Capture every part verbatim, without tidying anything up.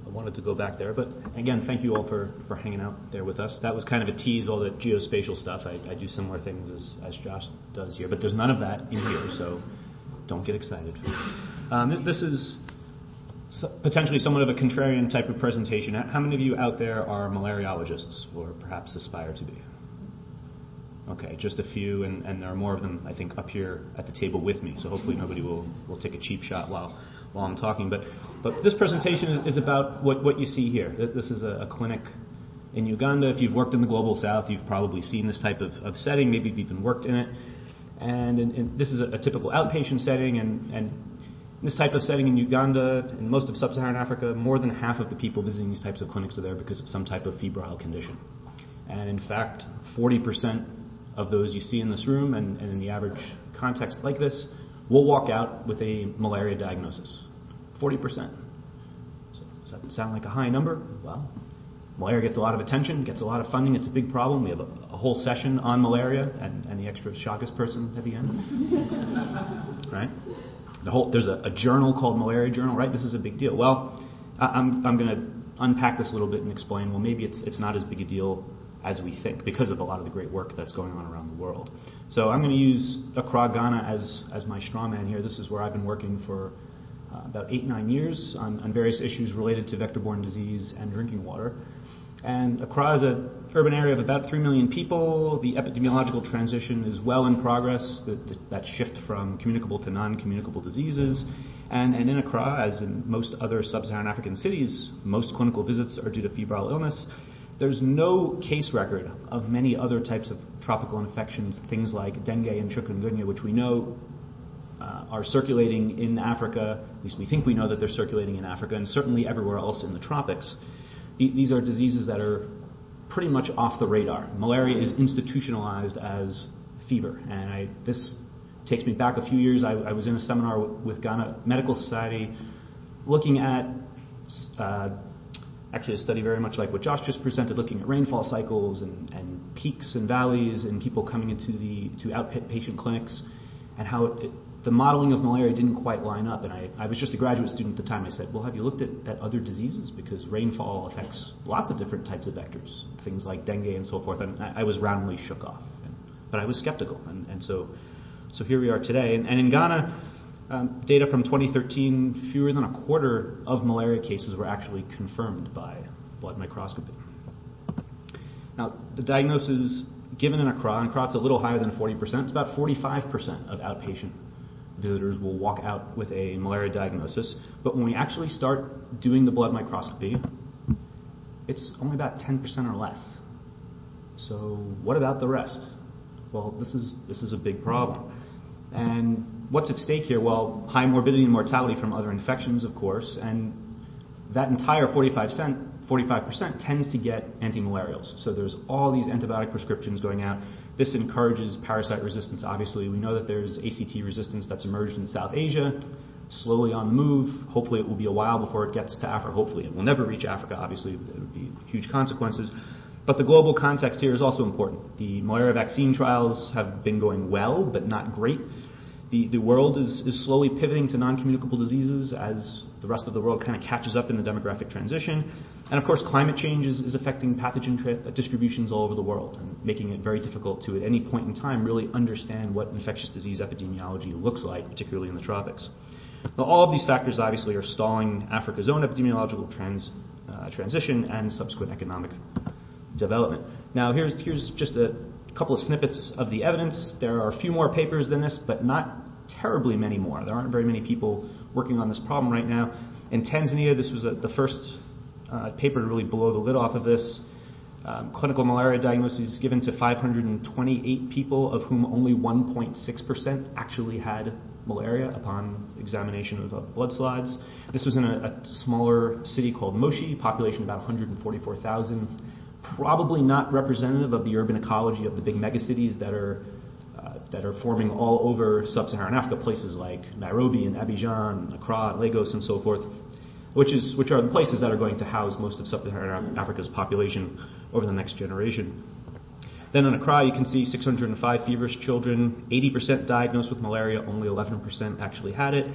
I wanted to go back there. But again, thank you all for, for hanging out there with us. That was kind of a tease, all the geospatial stuff. I, I do similar things as, as Josh does here, but there's none of that in here, so don't get excited. Um, this, this is potentially somewhat of a contrarian type of presentation. How many of you out there are malariologists, or perhaps aspire to be? Okay, just a few, and, and there are more of them, I think, up here at the table with me, so hopefully nobody will, will take a cheap shot while while I'm talking. But but this presentation is, is about what, what you see here. This is a, a clinic in Uganda. If you've worked in the Global South, you've probably seen this type of, of setting. Maybe you've even worked in it. And, in, in, this is a, a typical outpatient setting, and, and this type of setting in Uganda, in most of sub-Saharan Africa, more than half of the people visiting these types of clinics are there because of some type of febrile condition. And in fact, forty percent of those you see in this room, and, and in the average context like this, will walk out with a malaria diagnosis. forty percent. So, does that sound like a high number? Well, malaria gets a lot of attention, gets a lot of funding. It's a big problem. We have a, a whole session on malaria, and, and the extra Chagas person at the end. Right? The whole, there's a, a journal called Malaria Journal, right? This is a big deal. Well, I, I'm, I'm going to unpack this a little bit and explain, well, maybe it's, it's not as big a deal as we think, because of a lot of the great work that's going on around the world. So I'm going to use Accra, Ghana as, as my straw man here. This is where I've been working for uh, about eight, nine years on, on various issues related to vector-borne disease and drinking water. And Accra is an urban area of about three million people. The epidemiological transition is well in progress, the, the, that shift from communicable to non-communicable diseases. And, and in Accra, as in most other sub-Saharan African cities, most clinical visits are due to febrile illness. There's no case record of many other types of tropical infections, things like dengue and chikungunya, which we know uh, are circulating in Africa. At least we think we know that they're circulating in Africa, and certainly everywhere else in the tropics. The, these are diseases that are pretty much off the radar. Malaria is institutionalized as fever, and I, this takes me back a few years. I, I was in a seminar with, with Ghana Medical Society looking at uh, actually a study very much like what Josh just presented, looking at rainfall cycles and, and peaks and valleys and people coming into the to outpatient clinics, and how it, the modeling of malaria didn't quite line up. And I, I was just a graduate student at the time. I said, well, have you looked at, at other diseases? Because rainfall affects lots of different types of vectors, things like dengue and so forth. And I, I was roundly shook off. And, but I was skeptical. And, and so so here we are today. And, and in Ghana, Um, data from twenty thirteen, fewer than a quarter of malaria cases were actually confirmed by blood microscopy. Now, the diagnosis given in Accra, and Accra it's a little higher than forty percent, it's about forty-five percent of outpatient visitors will walk out with a malaria diagnosis. But when we actually start doing the blood microscopy, it's only about ten percent or less. So what about the rest? Well, this is this is a big problem. And what's at stake here? Well, high morbidity and mortality from other infections, of course, and that entire forty-five percent tends to get antimalarials. So there's all these antibiotic prescriptions going out. This encourages parasite resistance. Obviously, we know that there's A C T resistance that's emerged in South Asia, slowly on the move. Hopefully it will be a while before it gets to Africa. Hopefully it will never reach Africa. Obviously, it would be huge consequences. But the global context here is also important. The malaria vaccine trials have been going well, but not great. The, the world is, is slowly pivoting to non-communicable diseases as the rest of the world kind of catches up in the demographic transition. And of course, climate change is, is affecting pathogen tra- distributions all over the world and making it very difficult to, at any point in time, really understand what infectious disease epidemiology looks like, particularly in the tropics. Now, all of these factors obviously are stalling Africa's own epidemiological trans, uh, transition and subsequent economic development. Now, here's, here's just a couple of snippets of the evidence. There are a few more papers than this, but not terribly many more. There aren't very many people working on this problem right now. In Tanzania, this was a, the first uh, paper to really blow the lid off of this. Um, clinical malaria diagnoses given to five hundred twenty-eight people, of whom only one point six percent actually had malaria upon examination of uh, blood slides. This was in a, a smaller city called Moshi, population about one hundred forty-four thousand. Probably not representative of the urban ecology of the big megacities that are uh, that are forming all over sub-Saharan Africa, places like Nairobi and Abidjan, Accra, Lagos, and so forth, which is which are the places that are going to house most of sub-Saharan Africa's population over the next generation. Then in Accra, you can see six hundred five feverish children, eighty percent diagnosed with malaria, only eleven percent actually had it.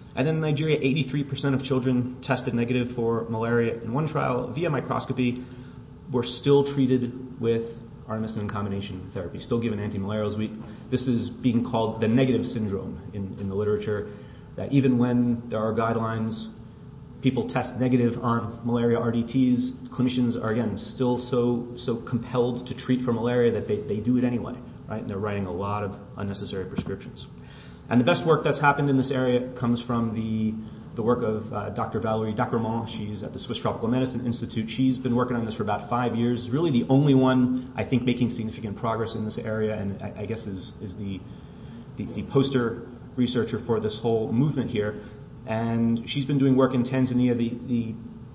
And then in Nigeria, eighty-three percent of children tested negative for malaria in one trial via microscopy were still treated with artemisinin combination therapy, still given antimalarials. We, this is being called the negative syndrome in, in the literature, that even when there are guidelines, people test negative on malaria R D Ts, clinicians are, again, still so so compelled to treat for malaria that they, they do it anyway, right? And they're writing a lot of unnecessary prescriptions. And the best work that's happened in this area comes from the the work of uh, Doctor Valérie Dacremont. She's at the Swiss Tropical Medicine Institute. She's been working on this for about five years. Really the only one, I think, making significant progress in this area, and I, I guess is, is the, the, the poster researcher for this whole movement here. And she's been doing work in Tanzania. The,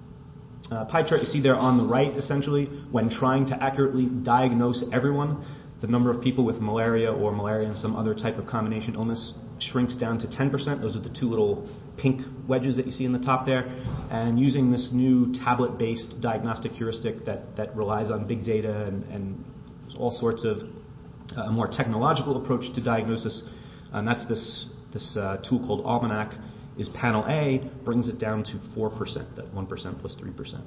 the uh, pie chart you see there on the right, essentially, when trying to accurately diagnose everyone, the number of people with malaria or malaria and some other type of combination illness shrinks down to ten percent. Those are the two little pink wedges that you see in the top there. And using this new tablet-based diagnostic heuristic that, that relies on big data and, and all sorts of uh, a more technological approach to diagnosis, and that's this, this uh, tool called Almanac, is panel A, brings it down to four percent, that one percent plus three percent.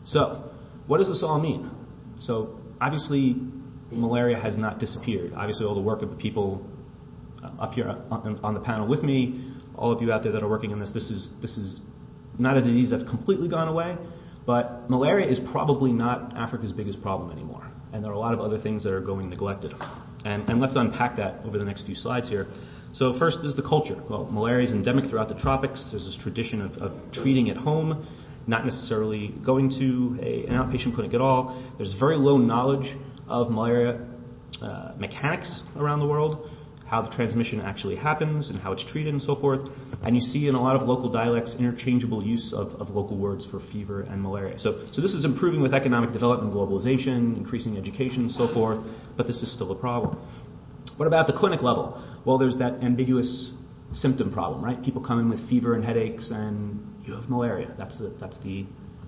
So what does this all mean? So obviously malaria has not disappeared. Obviously all the work of the people uh, up here on, on the panel with me, all of you out there that are working on this, this is, this is not a disease that's completely gone away, but malaria is probably not Africa's biggest problem anymore. And there are a lot of other things that are going neglected. And, and let's unpack that over the next few slides here. So first is the culture. Well, malaria is endemic throughout the tropics. There's this tradition of, of treating at home, not necessarily going to a, an outpatient clinic at all. There's very low knowledge of malaria uh, mechanics around the world, how the transmission actually happens and how it's treated and so forth. And you see in a lot of local dialects interchangeable use of, of local words for fever and malaria. So, so this is improving with economic development, globalization, increasing education and so forth, but this is still a problem. What about the clinic level? Well, there's that ambiguous symptom problem, right? People come in with fever and headaches and you have malaria. That's the, that's the,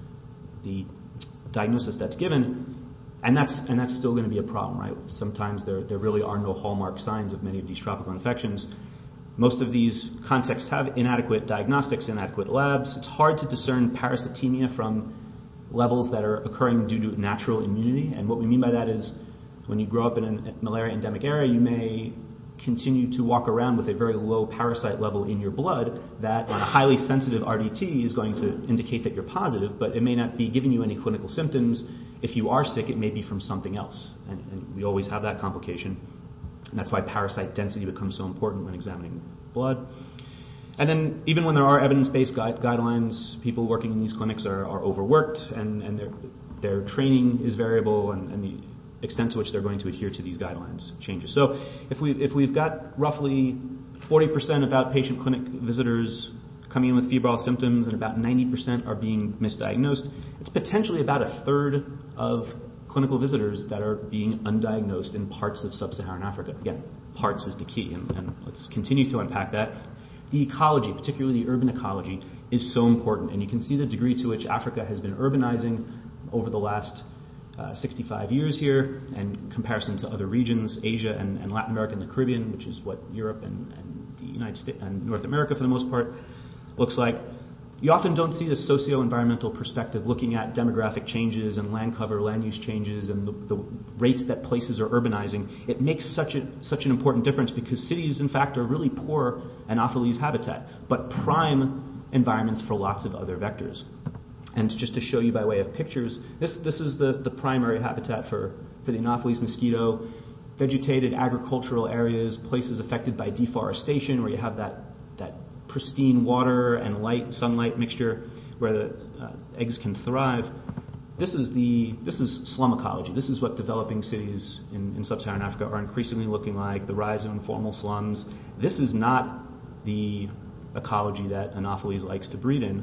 the diagnosis that's given. And that's and that's still going to be a problem, right? Sometimes there there really are no hallmark signs of many of these tropical infections. Most of these contexts have inadequate diagnostics, inadequate labs. It's hard to discern parasitemia from levels that are occurring due to natural immunity. And what we mean by that is when you grow up in a malaria endemic area, you may continue to walk around with a very low parasite level in your blood that on a highly sensitive R D T is going to indicate that you're positive, but it may not be giving you any clinical symptoms. If you are sick, it may be from something else. And, and we always have that complication. And that's why parasite density becomes so important when examining blood. And then even when there are evidence-based guide, guidelines, people working in these clinics are, are overworked and, and their, their training is variable and, and the extent to which they're going to adhere to these guidelines changes. So if, we, if we've got roughly forty percent of outpatient clinic visitors coming in with febrile symptoms and about ninety percent are being misdiagnosed, it's potentially about a third of clinical visitors that are being undiagnosed in parts of sub-Saharan Africa. Again, parts is the key, and, and let's continue to unpack that. The ecology, particularly the urban ecology, is so important, and you can see the degree to which Africa has been urbanizing over the last uh, sixty-five years here, in comparison to other regions, Asia and, and Latin America and the Caribbean, which is what Europe and, and the United States and North America for the most part looks like. You often don't see the socio-environmental perspective looking at demographic changes and land cover, land use changes, and the, the rates that places are urbanizing. It makes such a such an important difference because cities, in fact, are really poor Anopheles habitat, but prime environments for lots of other vectors. And just to show you by way of pictures, this this is the, the primary habitat for, for the Anopheles mosquito. Vegetated agricultural areas, places affected by deforestation, where you have that that pristine water and light, sunlight mixture where the uh, eggs can thrive. This is the this is slum ecology. This is what developing cities in, in sub-Saharan Africa are increasingly looking like, the rise of informal slums. This is not the ecology that Anopheles likes to breed in,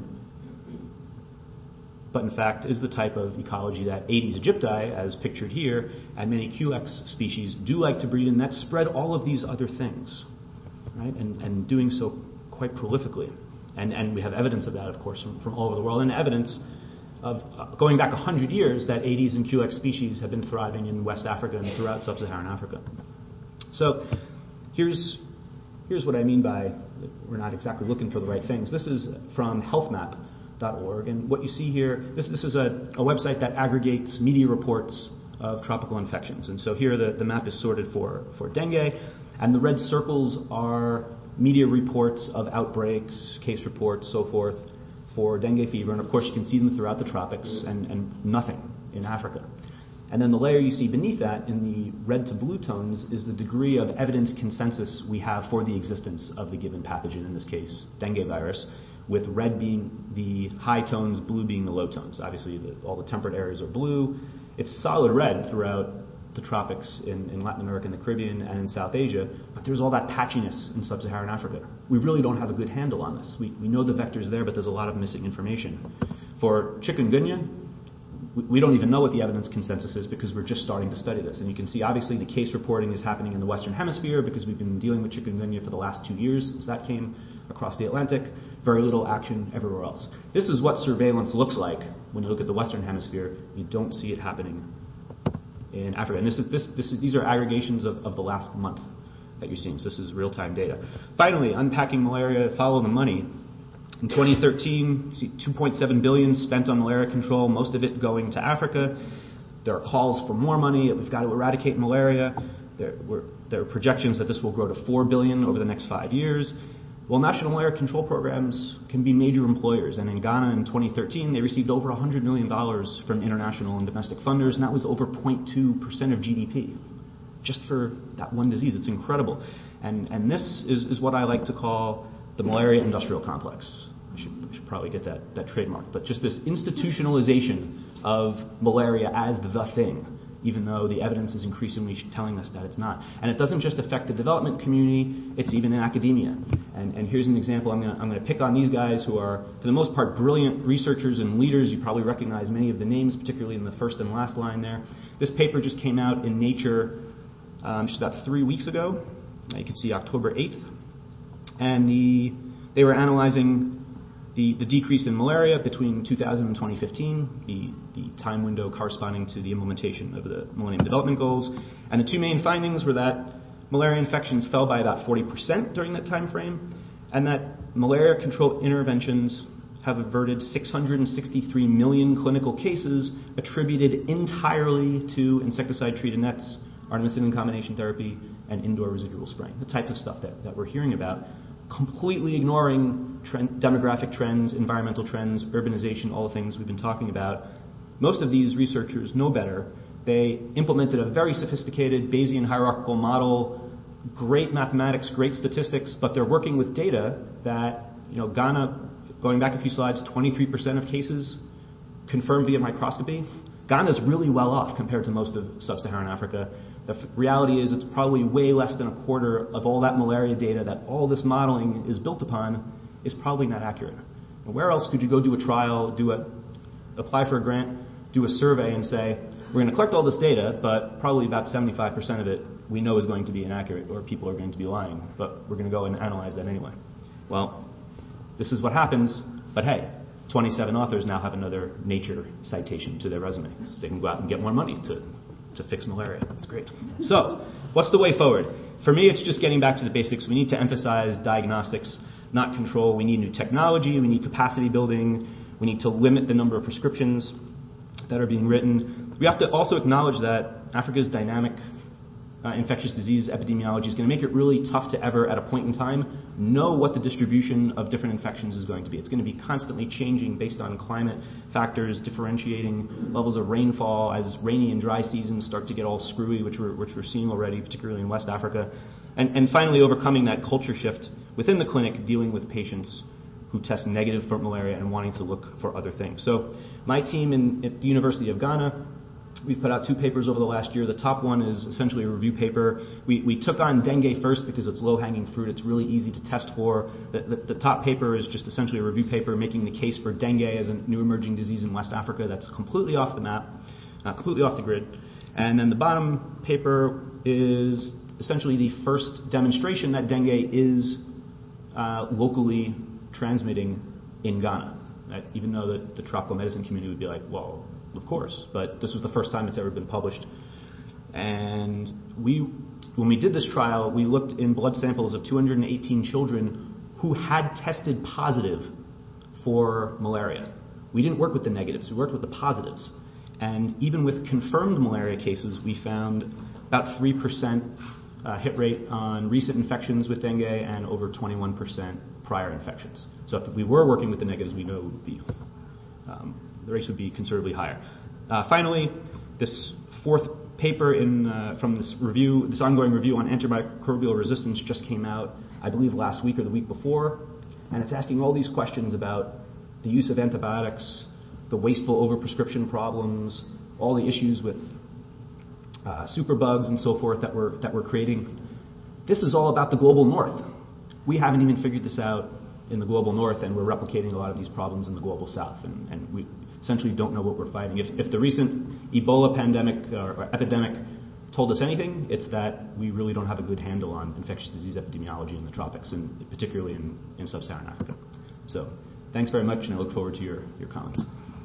but in fact is the type of ecology that Aedes aegypti, as pictured here, and many Culex species do like to breed in, that spread all of these other things, right? And, and doing so quite prolifically. And, and we have evidence of that, of course, from, from all over the world, and evidence of uh, going back one hundred years that Aedes and Culex species have been thriving in West Africa and throughout sub-Saharan Africa. So here's here's what I mean by we're not exactly looking for the right things. This is from health map dot org, and what you see here, this, this is a, a website that aggregates media reports of tropical infections. And so here the, the map is sorted for, for dengue, and the red circles are media reports of outbreaks, case reports, so forth, for dengue fever. And of course you can see them throughout the tropics, and, and nothing in Africa. And then the layer you see beneath that in the red to blue tones is the degree of evidence consensus we have for the existence of the given pathogen, in this case dengue virus, with red being the high tones, blue being the low tones. Obviously the, all the temperate areas are blue. It's solid red throughout the tropics in, in Latin America and the Caribbean and in South Asia, but there's all that patchiness in sub-Saharan Africa. We really don't have a good handle on this. We, we know the vector's there, but there's a lot of missing information. For chikungunya, we, we don't even know what the evidence consensus is because we're just starting to study this. And you can see obviously the case reporting is happening in the Western Hemisphere because we've been dealing with chikungunya for the last two years since that came across the Atlantic. Very little action everywhere else. This is what surveillance looks like when you look at the Western Hemisphere. You don't see it happening in Africa. And this is, this, this is, these are aggregations of, of the last month that you're seeing. So this is real-time data. Finally, unpacking malaria, follow the money. In twenty thirteen, you see two point seven billion dollars spent on malaria control, most of it going to Africa. There are calls for more money. We've got to eradicate malaria. There, were, there are projections that this will grow to four billion dollars over the next five years. Well, national malaria control programs can be major employers, and in Ghana in twenty thirteen, they received over one hundred million dollars from international and domestic funders, and that was over zero point two percent of G D P, just for that one disease. It's incredible. And, and this is, is what I like to call the malaria industrial complex. I should, I should probably get that, that trademark, but just this institutionalization of malaria as the thing, even though the evidence is increasingly telling us that it's not. And it doesn't just affect the development community, it's even in academia. And, and here's an example. I'm going I'm to pick on these guys who are, for the most part, brilliant researchers and leaders. You probably recognize many of the names, particularly in the first and last line there. This paper just came out in Nature um, just about three weeks ago. You can see October eighth. And the, they were analyzing The, the decrease in malaria between two thousand and twenty fifteen, the, the time window corresponding to the implementation of the Millennium Development Goals. And the two main findings were that malaria infections fell by about forty percent during that time frame, and that malaria control interventions have averted six hundred sixty-three million clinical cases attributed entirely to insecticide-treated nets, artemisinin combination therapy, and indoor residual spraying, the type of stuff that, that we're hearing about, completely ignoring trend, demographic trends, environmental trends, urbanization, all the things we've been talking about. Most of these researchers know better. They implemented a very sophisticated Bayesian hierarchical model, great mathematics, great statistics, but they're working with data that, you know, Ghana, going back a few slides, twenty-three percent of cases confirmed via microscopy. Ghana's really well off compared to most of sub-Saharan Africa. The f- reality is it's probably way less than a quarter of all that malaria data that all this modeling is built upon is probably not accurate. And where else could you go do a trial, do a, apply for a grant, do a survey and say, we're going to collect all this data, but probably about seventy-five percent of it we know is going to be inaccurate or people are going to be lying, but we're going to go and analyze that anyway. Well, this is what happens, but hey, twenty-seven authors now have another Nature citation to their resume, so they can go out and get more money to, to fix malaria. That's great. So, what's the way forward? For me, it's just getting back to the basics. We need to emphasize diagnostics, not control. We need new technology. We need capacity building. We need to limit the number of prescriptions that are being written. We have to also acknowledge that Africa's dynamic uh, infectious disease epidemiology is going to make it really tough to ever, at a point in time, know what the distribution of different infections is going to be. It's going to be constantly changing based on climate factors, differentiating levels of rainfall as rainy and dry seasons start to get all screwy, which we're, which we're seeing already, particularly in West Africa. And, and finally, overcoming that culture shift within the clinic, dealing with patients who test negative for malaria and wanting to look for other things. So my team in, at the University of Ghana, we've put out two papers over the last year. The top one is essentially a review paper. We, we took on dengue first because it's low-hanging fruit. It's really easy to test for. The, the, the top paper is just essentially a review paper making the case for dengue as a new emerging disease in West Africa that's completely off the map, uh, completely off the grid. And then the bottom paper is essentially the first demonstration that dengue is uh, locally transmitting in Ghana, right? Even though the, the tropical medicine community would be like, well, of course, but this was the first time it's ever been published And we, when we did this trial, we looked in blood samples of two hundred eighteen children who had tested positive for malaria. We didn't work with the negatives, we worked with the positives. And even with confirmed malaria cases, we found about three percent uh, hit rate on recent infections with dengue and over twenty-one percent prior infections. So if we were working with the negatives, we know it would be, um, the rates would be considerably higher. Uh, finally, this fourth paper in, uh, from this review, this ongoing review on antimicrobial resistance just came out, I believe, last week or the week before, and it's asking all these questions about the use of antibiotics, the wasteful overprescription problems, all the issues with uh, superbugs and so forth that we're, that we're creating. This is all about the global north. We haven't even figured this out in the global north, and we're replicating a lot of these problems in the global south, and, and we essentially don't know what we're fighting. If, if the recent Ebola pandemic or, or epidemic told us anything, it's that we really don't have a good handle on infectious disease epidemiology in the tropics, and particularly in, in sub-Saharan Africa. So thanks very much, and I look forward to your, your comments.